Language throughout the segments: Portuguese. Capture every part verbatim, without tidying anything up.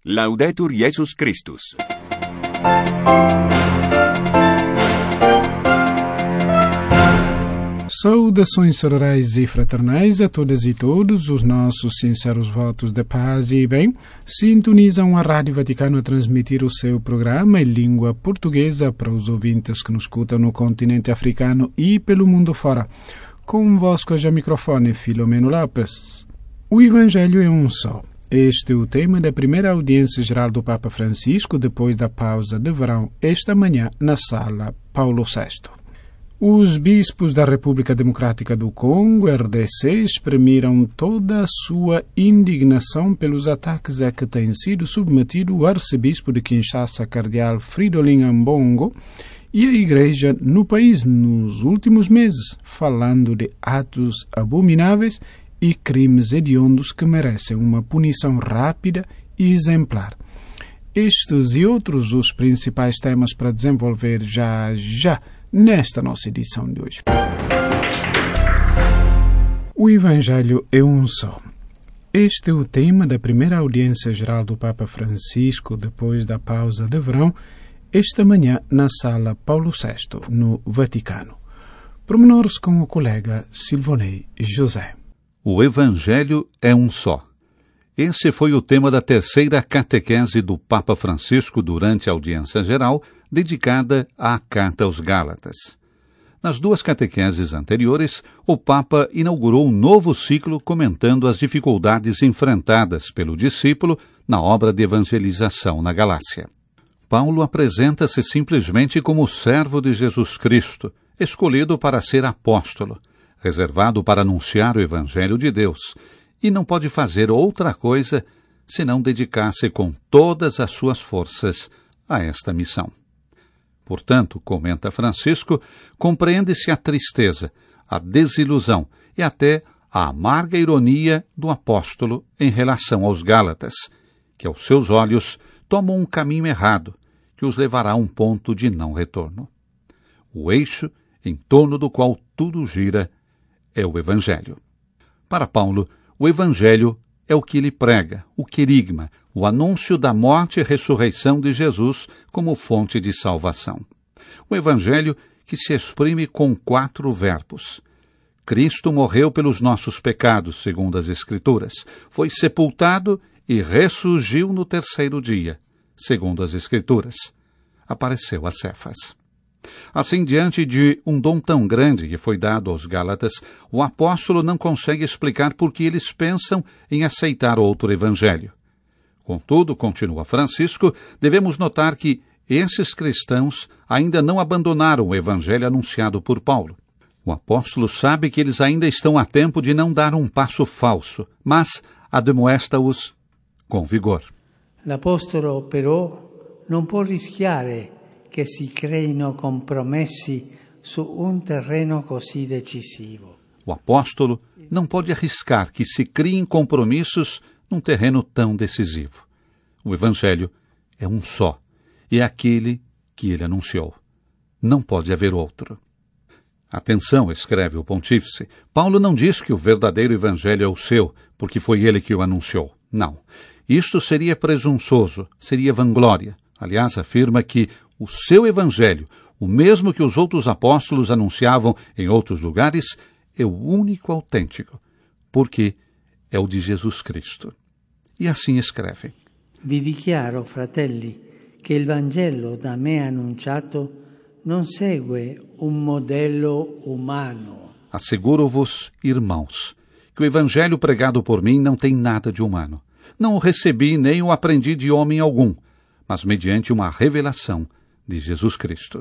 Laudetur Jesus Christus. Saudações sororais e fraternais a todas e todos. Os nossos sinceros votos de paz e bem sintonizam a Rádio Vaticano a transmitir o seu programa em língua portuguesa para os ouvintes que nos escutam no continente africano e pelo mundo fora. Convosco já microfone Filomeno Lopes. O Evangelho é um só. Este é o tema da primeira audiência geral do Papa Francisco depois da pausa de verão esta manhã na Sala Paulo sexto. Os bispos da República Democrática do Congo, R D C, exprimiram toda a sua indignação pelos ataques a que tem sido submetido o arcebispo de Kinshasa, cardeal Fridolin Ambongo, e a Igreja no país nos últimos meses, falando de atos abomináveis e crimes hediondos que merecem uma punição rápida e exemplar. Estes e outros os principais temas para desenvolver já já nesta nossa edição de hoje. O Evangelho é um só. Este é o tema da primeira audiência geral do Papa Francisco depois da pausa de verão, esta manhã na Sala Paulo sexto, no Vaticano. Pormenores com o colega Silvonei José. O Evangelho é um só. Esse foi o tema da terceira catequese do Papa Francisco durante a audiência geral, dedicada à Carta aos Gálatas. Nas duas catequeses anteriores, o Papa inaugurou um novo ciclo comentando as dificuldades enfrentadas pelo discípulo na obra de evangelização na Galácia. Paulo apresenta-se simplesmente como servo de Jesus Cristo, escolhido para ser apóstolo, reservado para anunciar o Evangelho de Deus, e não pode fazer outra coisa senão dedicar-se com todas as suas forças a esta missão. Portanto, comenta Francisco, compreende-se a tristeza, a desilusão e até a amarga ironia do apóstolo em relação aos Gálatas, que aos seus olhos tomam um caminho errado, que os levará a um ponto de não retorno. O eixo em torno do qual tudo gira é o Evangelho. Para Paulo, o Evangelho é o que ele prega, o querigma, o anúncio da morte e ressurreição de Jesus como fonte de salvação. O Evangelho que se exprime com quatro verbos. Cristo morreu pelos nossos pecados, segundo as Escrituras, foi sepultado e ressurgiu no terceiro dia, segundo as Escrituras. Apareceu a Cefas. Assim, diante de um dom tão grande que foi dado aos Gálatas, o apóstolo não consegue explicar por que eles pensam em aceitar outro evangelho. Contudo, continua Francisco, devemos notar que esses cristãos ainda não abandonaram o evangelho anunciado por Paulo. O apóstolo sabe que eles ainda estão a tempo de não dar um passo falso, mas admoesta-os com vigor. L'apostolo, però, non può rischiare che si creino compromessi su un terreno così decisivo. O apóstolo não pode arriscar que se criem compromissos num terreno tão decisivo. O Evangelho é um só, e é aquele que ele anunciou. Não pode haver outro. Atenção, escreve o pontífice, Paulo não diz que o verdadeiro Evangelho é o seu, porque foi ele que o anunciou. Não. Isto seria presunçoso, seria vanglória. Aliás, afirma que o seu Evangelho, o mesmo que os outros apóstolos anunciavam em outros lugares, é o único autêntico, porque é o de Jesus Cristo. E assim escreve. Vi dichiaro, fratelli, che il Vangelo da me annunciato non segue un modello umano. Asseguro-vos, irmãos, que o Evangelho pregado por mim não tem nada de humano. Não o recebi nem o aprendi de homem algum, mas mediante uma revelação de Jesus Cristo.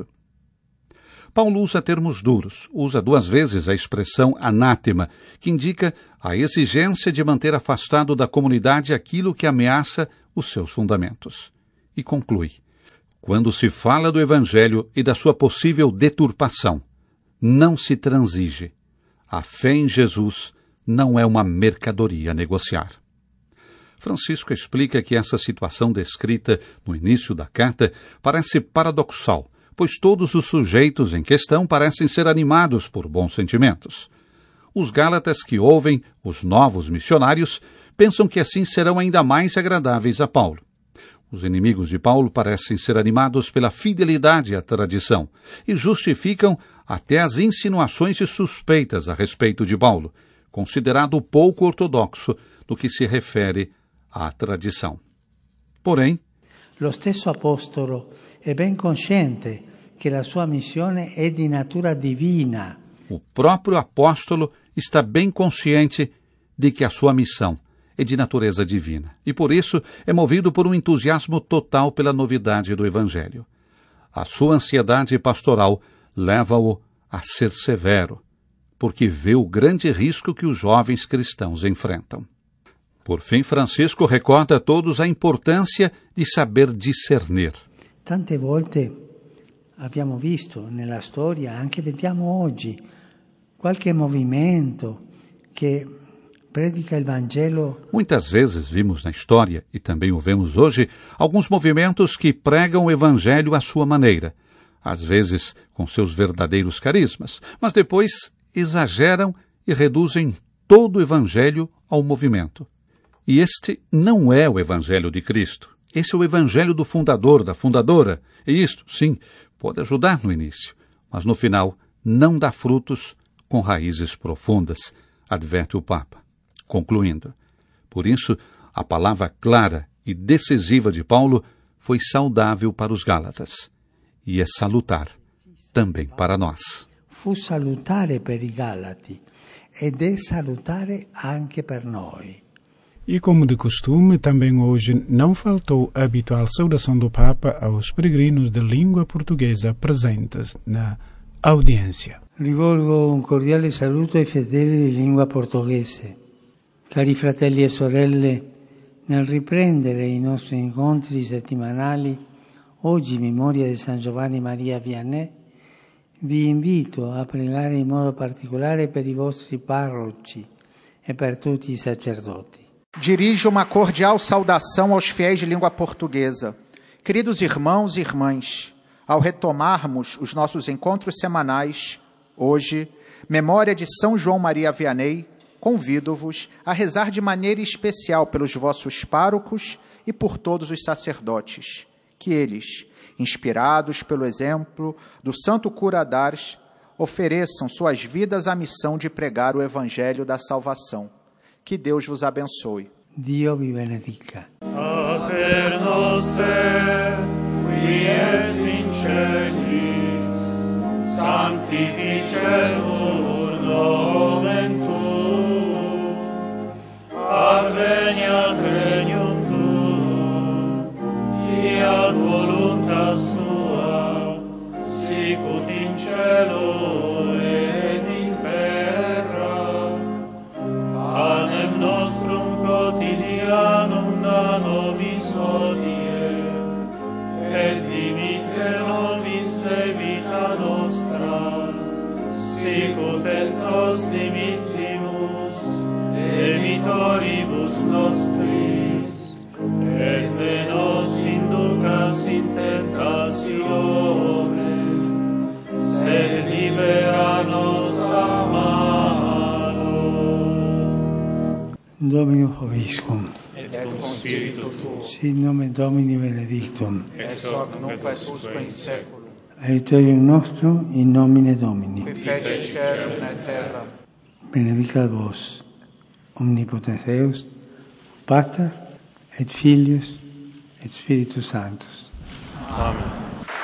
Paulo usa termos duros, usa duas vezes a expressão anátema, que indica a exigência de manter afastado da comunidade aquilo que ameaça os seus fundamentos. E conclui, quando se fala do Evangelho e da sua possível deturpação, não se transige. A fé em Jesus não é uma mercadoria a negociar. Francisco explica que essa situação descrita no início da carta parece paradoxal, pois todos os sujeitos em questão parecem ser animados por bons sentimentos. Os Gálatas que ouvem os novos missionários pensam que assim serão ainda mais agradáveis a Paulo. Os inimigos de Paulo parecem ser animados pela fidelidade à tradição e justificam até as insinuações e suspeitas a respeito de Paulo, considerado pouco ortodoxo no que se refere à tradição. Porém, lo stesso apostolo è ben consciente che la sua missione è di natura divina. O próprio apóstolo está bem consciente de que a sua missão é de natureza divina e, por isso, é movido por um entusiasmo total pela novidade do Evangelho. A sua ansiedade pastoral leva-o a ser severo, porque vê o grande risco que os jovens cristãos enfrentam. Por fim, Francisco recorda a todos a importância de saber discernir. Tante volte abbiamo visto nella storia, anche vediamo oggi, qualche movimento che predica il Vangelo. Muitas vezes vimos na história, e também o vemos hoje, alguns movimentos que pregam o Evangelho à sua maneira, às vezes com seus verdadeiros carismas, mas depois exageram e reduzem todo o Evangelho ao movimento. E este não é o Evangelho de Cristo. Esse é o Evangelho do fundador, da fundadora. E isto, sim, pode ajudar no início, mas no final não dá frutos com raízes profundas, adverte o Papa. Concluindo, por isso, a palavra clara e decisiva de Paulo foi saudável para os Gálatas e é salutar também para nós. Fu salutare per i Galati ed è salutare anche per noi. E como de costume, também hoje não faltou a habitual saudação do Papa aos peregrinos de língua portuguesa presentes na audiência. Rivolgo un cordiale saluto ai fedeli di lingua portoghese. Cari fratelli e sorelle, nel riprendere i nostri incontri settimanali, oggi in memoria di San Giovanni Maria Vianney, vi invito a pregare in modo particolare per i vostri parroci e per tutti i sacerdoti. Dirijo uma cordial saudação aos fiéis de língua portuguesa. Queridos irmãos e irmãs, ao retomarmos os nossos encontros semanais, hoje, memória de São João Maria Vianney, convido-vos a rezar de maneira especial pelos vossos párocos e por todos os sacerdotes, que eles, inspirados pelo exemplo do santo cura d'Ars, ofereçam suas vidas à missão de pregar o Evangelho da salvação. Que Deus vos abençoe. Dio vi benedica. Pater noster, qui es in celis, sanctificetur nomen tuum, adveniat regnum tuum, fiat voluntas tua, sicut in cielo et in terra. Panem nostrum quotidianum da nobis hodie, et dimitte nobis debita nostra, sicut et nos dimittimus debitoribus nostris, et ne nos inducas in tentatione, sed libera nos a malo. Dominus Vobiscum. Et cum spiritu tuo. Sit nomen Domini benedictum. Ex hoc nunc et usque in saeculum. Aiuterium nostrum in nomine Domini. Qui fece cielo et terra. Benedicat vos, omnipotens Deus, Pater et Filius et Spiritus Sanctus. Amen.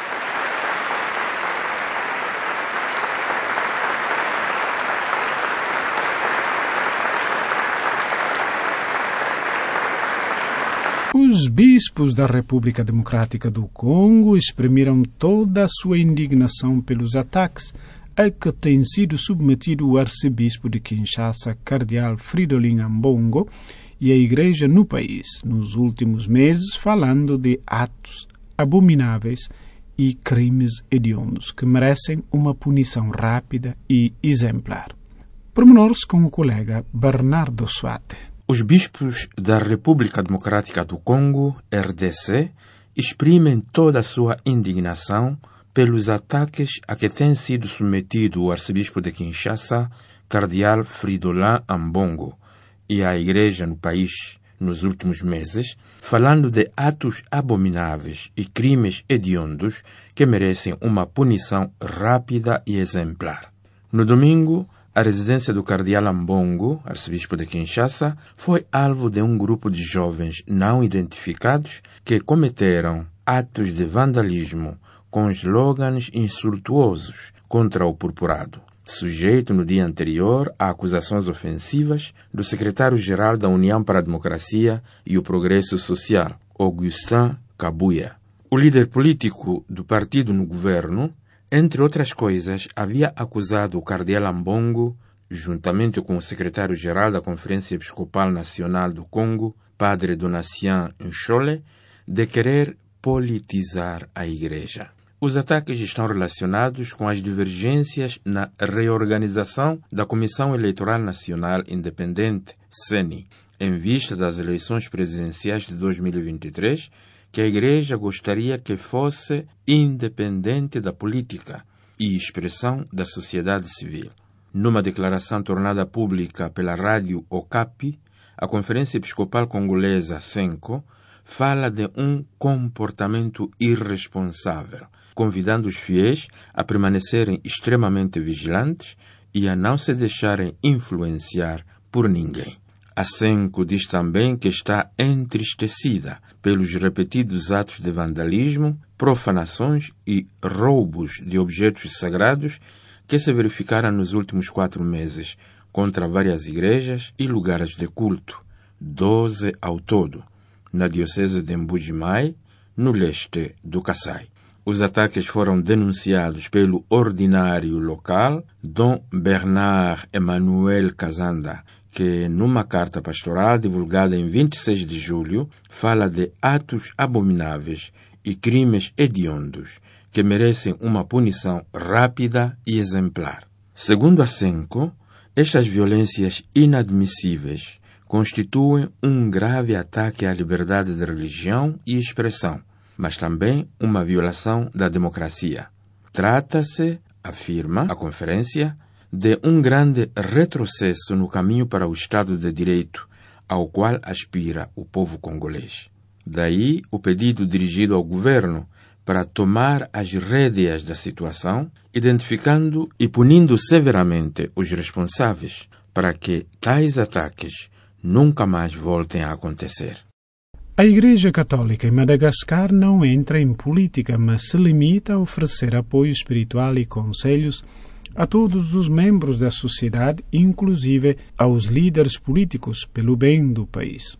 Os bispos da República Democrática do Congo exprimiram toda a sua indignação pelos ataques a que tem sido submetido o arcebispo de Kinshasa, cardeal Fridolin Ambongo, e a Igreja no país, nos últimos meses, falando de atos abomináveis e crimes hediondos que merecem uma punição rápida e exemplar. Pormenores com o colega Bernardo Suate. Os bispos da República Democrática do Congo, R D C, exprimem toda a sua indignação pelos ataques a que tem sido submetido o arcebispo de Kinshasa, cardeal Fridolin Ambongo, e a Igreja no país, nos últimos meses, falando de atos abomináveis e crimes hediondos que merecem uma punição rápida e exemplar. No domingo, a residência do cardeal Ambongo, arcebispo de Kinshasa, foi alvo de um grupo de jovens não identificados que cometeram atos de vandalismo com slogans insultuosos contra o purpurado, sujeito no dia anterior a acusações ofensivas do secretário-geral da União para a Democracia e o Progresso Social, Augustin Kabuya. O líder político do partido no governo, entre outras coisas, havia acusado o cardeal Ambongo, juntamente com o secretário-geral da Conferência Episcopal Nacional do Congo, padre Donatien Nchole, de querer politizar a Igreja. Os ataques estão relacionados com as divergências na reorganização da Comissão Eleitoral Nacional Independente, C E N I, em vista das eleições presidenciais de dois mil e vinte e três, que a Igreja gostaria que fosse independente da política e expressão da sociedade civil. Numa declaração tornada pública pela rádio Okapi, a Conferência Episcopal Congolesa, CENCO, fala de um comportamento irresponsável, convidando os fiéis a permanecerem extremamente vigilantes e a não se deixarem influenciar por ninguém. A CENCO diz também que está entristecida pelos repetidos atos de vandalismo, profanações e roubos de objetos sagrados que se verificaram nos últimos quatro meses contra várias igrejas e lugares de culto, doze ao todo, na diocese de Mbuji-Mayi, no leste do Kassai. Os ataques foram denunciados pelo ordinário local, Dom Bernard Emmanuel Kazanda, que, numa carta pastoral divulgada em vinte e seis de julho, fala de atos abomináveis e crimes hediondos que merecem uma punição rápida e exemplar. Segundo a CENCO, estas violências inadmissíveis constituem um grave ataque à liberdade de religião e expressão, mas também uma violação da democracia. Trata-se, afirma a conferência, de um grande retrocesso no caminho para o Estado de Direito, ao qual aspira o povo congolês. Daí o pedido dirigido ao governo para tomar as rédeas da situação, identificando e punindo severamente os responsáveis, para que tais ataques nunca mais voltem a acontecer. A Igreja Católica em Madagascar não entra em política, mas se limita a oferecer apoio espiritual e conselhos a todos os membros da sociedade, inclusive aos líderes políticos, pelo bem do país.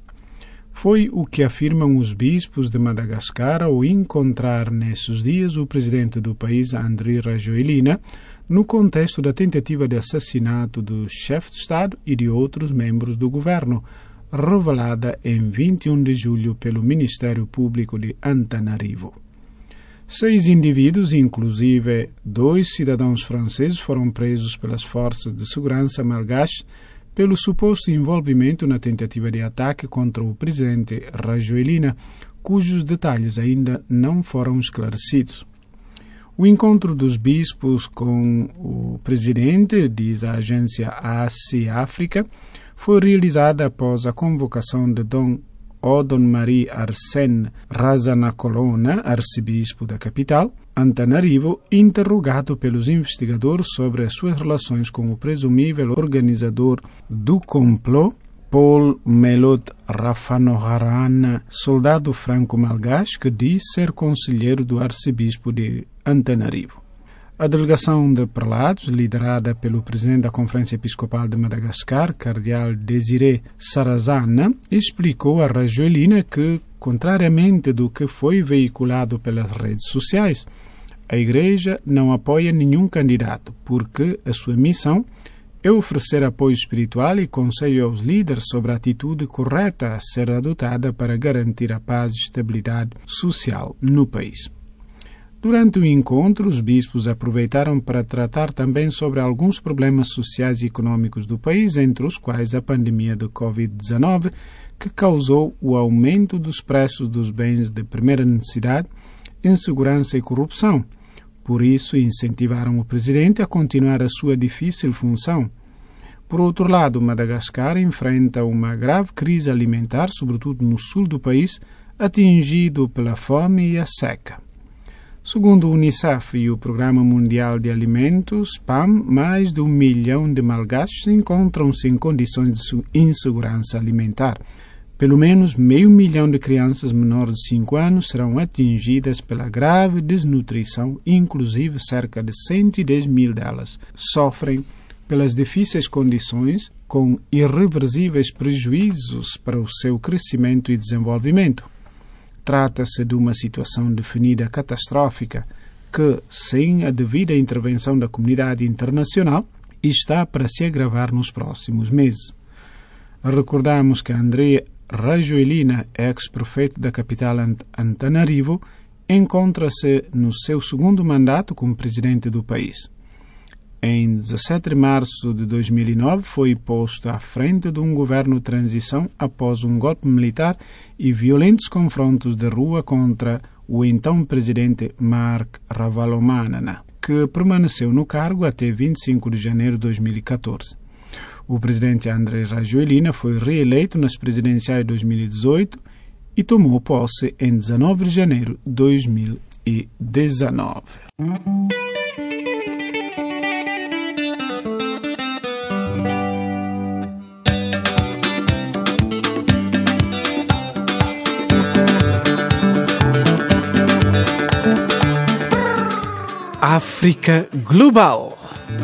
Foi o que afirmam os bispos de Madagascar ao encontrar nesses dias o presidente do país, Andry Rajoelina, no contexto da tentativa de assassinato do chefe de Estado e de outros membros do governo, revelada em vinte e um de julho pelo Ministério Público de Antananarivo. Seis indivíduos, inclusive dois cidadãos franceses, foram presos pelas forças de segurança malgaches pelo suposto envolvimento na tentativa de ataque contra o presidente Rajoelina, cujos detalhes ainda não foram esclarecidos. O encontro dos bispos com o presidente, diz a agência A C África, foi realizada após a convocação de Dom Odon-Marie Arsène Razanacolona, arcebispo da capital, Antananarivo, interrogado pelos investigadores sobre as suas relações com o presumível organizador do complô, Paul Melot Rafanoharana, soldado franco-malgache que diz ser conselheiro do arcebispo de Antananarivo. A delegação de prelados, liderada pelo presidente da Conferência Episcopal de Madagascar, cardeal Désiré Sarazana, explicou a Rajoelina que, contrariamente do que foi veiculado pelas redes sociais, a Igreja não apoia nenhum candidato, porque a sua missão é oferecer apoio espiritual e conselho aos líderes sobre a atitude correta a ser adotada para garantir a paz e estabilidade social no país. Durante o encontro, os bispos aproveitaram para tratar também sobre alguns problemas sociais e econômicos do país, entre os quais a pandemia de covid dezenove, que causou o aumento dos preços dos bens de primeira necessidade, insegurança e corrupção. Por isso, incentivaram o presidente a continuar a sua difícil função. Por outro lado, Madagascar enfrenta uma grave crise alimentar, sobretudo no sul do país, atingido pela fome e a seca. Segundo o Unicef e o Programa Mundial de Alimentos, P A M, mais de um milhão de malgaches encontram-se em condições de insegurança alimentar. Pelo menos meio milhão de crianças menores de cinco anos serão atingidas pela grave desnutrição, inclusive cerca de cento e dez mil delas sofrem pelas difíceis condições, com irreversíveis prejuízos para o seu crescimento e desenvolvimento. Trata-se de uma situação definida catastrófica que, sem a devida intervenção da comunidade internacional, está para se agravar nos próximos meses. Recordamos que André Rajoelina, ex-prefeito da capital Antananarivo, encontra-se no seu segundo mandato como presidente do país. Em dezassete de março de dois mil e nove, foi posto à frente de um governo de transição após um golpe militar e violentos confrontos de rua contra o então presidente Marc Ravalomanana, que permaneceu no cargo até vinte e cinco de janeiro de dois mil e catorze. O presidente André Rajoelina foi reeleito nas presidenciais de dois mil e dezoito e tomou posse em dezenove de janeiro de dois mil e dezenove. África Global.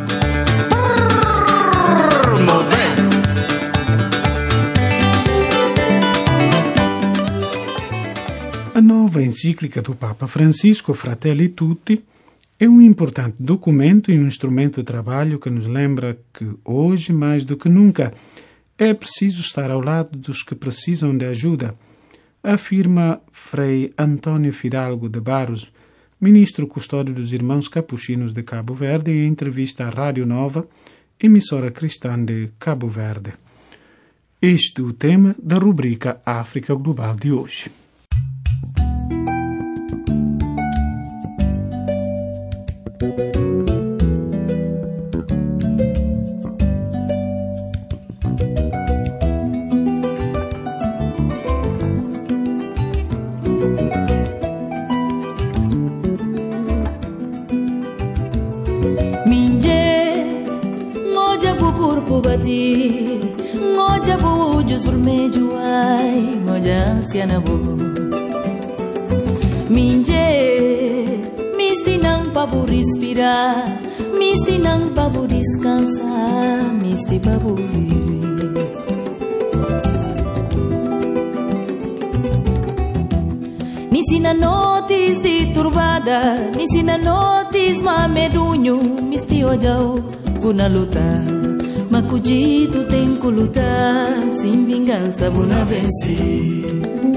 A nova encíclica do Papa Francisco, Fratelli Tutti, é um importante documento e um instrumento de trabalho que nos lembra que hoje, mais do que nunca, é preciso estar ao lado dos que precisam de ajuda, afirma Frei António Fidalgo de Barros, ministro custódio dos Irmãos Capuchinos de Cabo Verde, em entrevista à Rádio Nova, emissora cristã de Cabo Verde. Este é o tema da rubrica África Global de hoje. Ngoja bujus bermeju ai ngoja ansiana bo minje misti nang pabu respirar misti nang pabu descansar misti pabu viver misti na notis de turbada misti na notis mamedunho misti ojau guna lutar Macudito tem que lutar, sem vingança vou na vencer.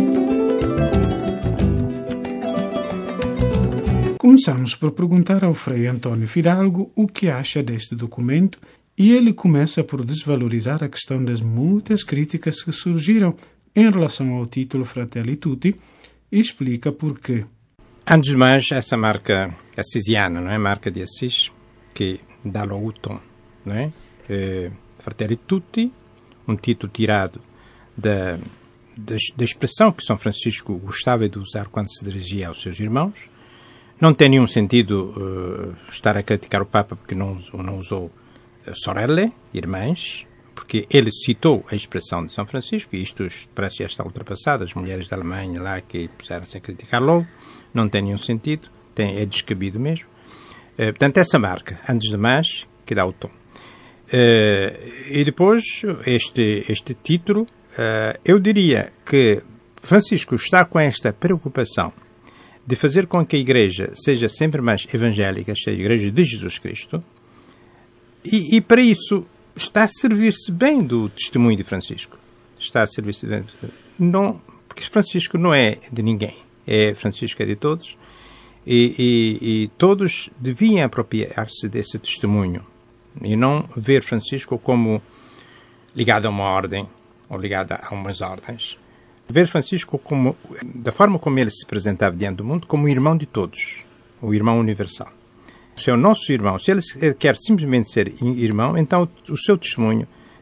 Começamos por perguntar ao Frei António Fidalgo o que acha deste documento e ele começa por desvalorizar a questão das muitas críticas que surgiram em relação ao título Fratelli Tutti e explica porquê. Antes de mais, essa marca assisiana, não é? Marca de Assis, que dá logo o tom, não é? Eh, Fratelli Tutti, um título tirado da, da, da expressão que São Francisco gostava de usar quando se dirigia aos seus irmãos. Não tem nenhum sentido uh, estar a criticar o Papa porque não, não usou uh, sorelle, irmãs, porque ele citou a expressão de São Francisco, e isto parece já estar ultrapassado, as mulheres da Alemanha lá que puseram-se a criticar logo, não tem nenhum sentido, tem, é descabido mesmo. Uh, portanto, essa marca, antes de mais, que dá o tom. Uh, e depois, este, este título, uh, eu diria que Francisco está com esta preocupação de fazer com que a Igreja seja sempre mais evangélica, seja a Igreja de Jesus Cristo, e, e para isso está a servir-se bem do testemunho de Francisco. Está a servir-se bem. Não, porque Francisco não é de ninguém, é Francisco é de todos, e, e, e todos deviam apropriar-se desse testemunho. E não ver Francisco como ligado a uma ordem ou ligado a umas ordens. Ver Francisco como, da forma como ele se apresentava diante do mundo, como o irmão de todos, o irmão universal. Se é o nosso irmão, se ele quer simplesmente ser irmão, então o seu testemunho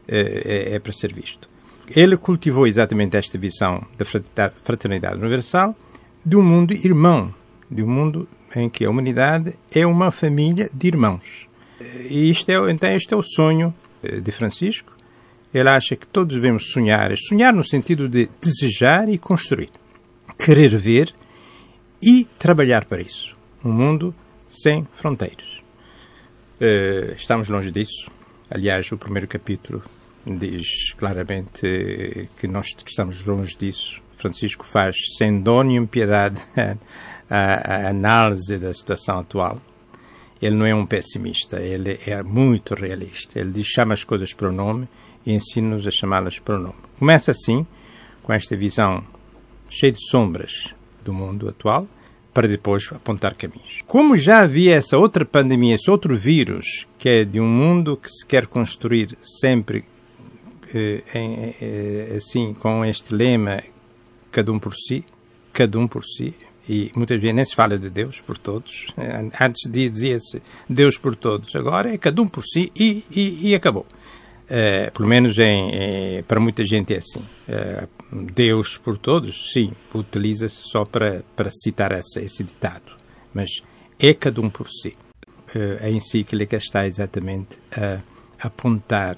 é, é para ser visto. Ele cultivou exatamente esta visão da fraternidade universal, de um mundo irmão, de um mundo em que a humanidade é uma família de irmãos. E isto é, então este é o sonho de Francisco. Ele acha que todos devemos sonhar, sonhar no sentido de desejar e construir, querer ver e trabalhar para isso. Um mundo sem fronteiras. Uh, estamos longe disso. Aliás, o primeiro capítulo diz claramente que nós estamos longe disso. Francisco faz, sem dó nem piedade, a, a análise da situação atual. Ele não é um pessimista, ele é muito realista. Ele diz, chama as coisas pelo nome e ensina-nos a chamá-las pelo nome. Começa assim, com esta visão cheia de sombras do mundo atual, para depois apontar caminhos. Como já havia essa outra pandemia, esse outro vírus, que é de um mundo que se quer construir sempre eh, em, eh, assim, com este lema, cada um por si, cada um por si, e muitas vezes nem se fala de Deus por todos. Antes dizia-se Deus por todos, agora é cada um por si e, e, e acabou. Uh, pelo menos em, em, para muita gente é assim. Uh, Deus por todos, sim, utiliza-se só para, para citar essa, esse ditado. Mas é cada um por si. Uh, a encíclica está exatamente a apontar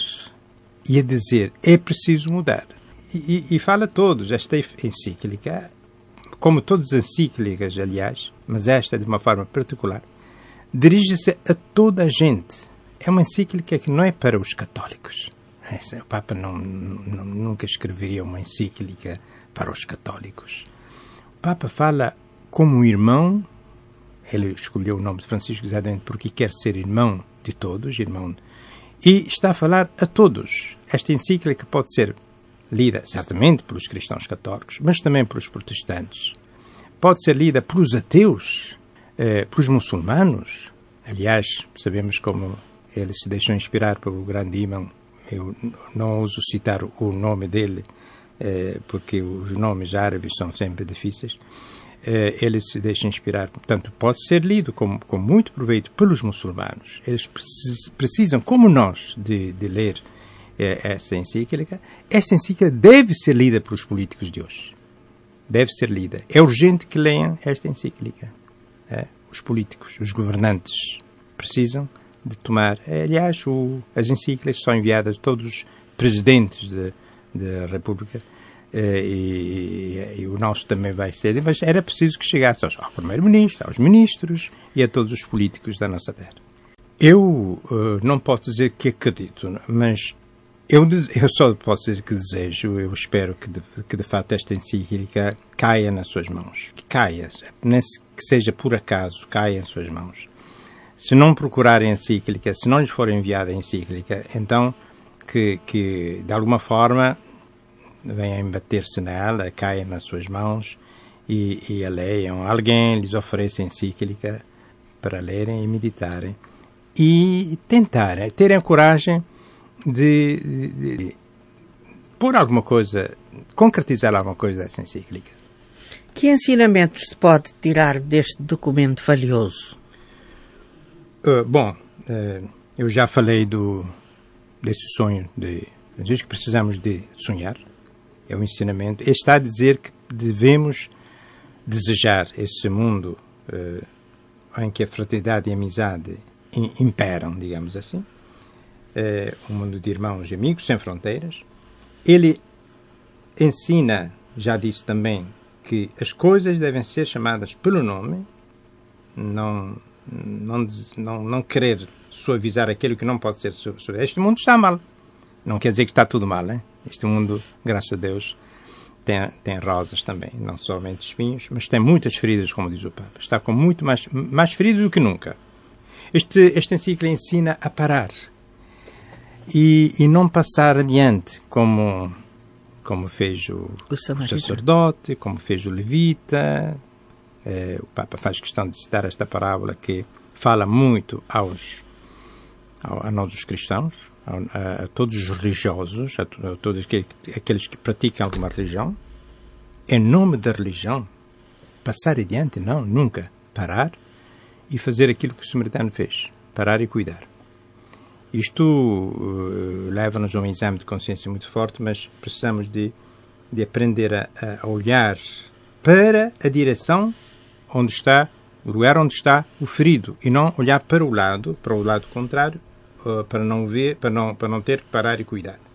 e a dizer, é preciso mudar. E, e, e fala a todos, esta encíclica, como todas as encíclicas, aliás, mas esta de uma forma particular, dirige-se a toda a gente. É uma encíclica que não é para os católicos. O Papa não, não, nunca escreveria uma encíclica para os católicos. O Papa fala como irmão. Ele escolheu o nome de Francisco exatamente porque quer ser irmão de todos, irmão, e está a falar a todos. Esta encíclica pode ser lida, certamente, pelos cristãos católicos, mas também pelos protestantes. Pode ser lida pelos ateus, eh, pelos muçulmanos. Aliás, sabemos como ele se deixou inspirar pelo grande imã. Eu não ouso citar o nome dele, eh, porque os nomes árabes são sempre difíceis. Eh, ele se deixa inspirar. Portanto, pode ser lido com, com muito proveito pelos muçulmanos. Eles precis, precisam, como nós, de, de ler eh, essa encíclica. Esta encíclica deve ser lida pelos políticos de hoje. Deve ser lida. É urgente que leiam esta encíclica. Eh, os políticos, os governantes precisam de tomar. Aliás, o, as encíclicas são enviadas a todos os presidentes da República eh, e, e o nosso também vai ser, mas era preciso que chegasse aos, ao primeiro-ministro, aos ministros e a todos os políticos da nossa terra. Eu uh, não posso dizer que acredito, mas eu, eu só posso dizer que desejo, eu espero que de, que de fato esta encíclica caia nas suas mãos, que caia, nem que seja por acaso, caia em suas mãos. Se não procurarem a encíclica, se não lhes for enviada a encíclica, então que, que de alguma forma venham bater-se nela, caia nas suas mãos e, e a leiam. Alguém lhes ofereça a encíclica para lerem e meditarem e tentarem, terem a coragem de, de, de pôr alguma coisa, concretizar alguma coisa dessa encíclica. Que ensinamentos se pode tirar deste documento valioso? Uh, bom, uh, eu já falei do, desse sonho de que precisamos de sonhar. É um ensinamento. Ele está a dizer que devemos desejar esse mundo uh, em que a fraternidade e a amizade imperam, digamos assim. Uh, um mundo de irmãos e amigos sem fronteiras. Ele ensina, já disse também, que as coisas devem ser chamadas pelo nome, não... Não, não, não querer suavizar aquilo que não pode ser suavizado. Este mundo está mal. Não quer dizer que está tudo mal. Hein? Este mundo, graças a Deus, tem, tem rosas também. Não somente espinhos, mas tem muitas feridas, como diz o Papa. Está com muito mais, mais feridas do que nunca. Este, este encíclica ensina a parar. E, e não passar adiante, como, como fez o, o, o sacerdote, como fez o levita. É, o Papa faz questão de citar esta parábola que fala muito aos, a, a nós os cristãos, a, a todos os religiosos, a, a todos aqueles, aqueles que praticam alguma religião, em nome da religião, passar adiante, não, nunca, parar e fazer aquilo que o Samaritano fez, parar e cuidar. Isto uh, leva-nos a um exame de consciência muito forte, mas precisamos de, de aprender a, a olhar para a direção onde está, o lugar onde está o ferido, e não olhar para o lado, para o lado contrário, uh, para não ver, para não, para não ter que parar e cuidar.